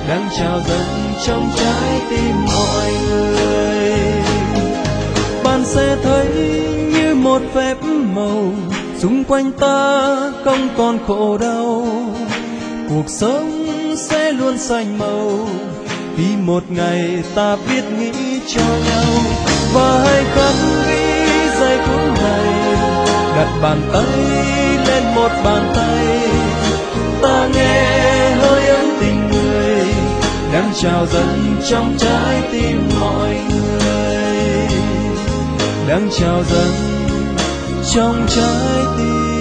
đang trào dâng trong trái tim mọi người. Bạn sẽ thấy như một phép màu, xung quanh ta không còn khổ đau, cuộc sống sẽ luôn xanh màu vì một ngày ta biết nghĩ cho nhau. Và hãy khắc ghi giây phút này, đặt bàn tay lên một bàn tay, ta nghe hơi ấm tình người đang trào dâng trong trái tim mọi người, đang trào dâng trong trái tim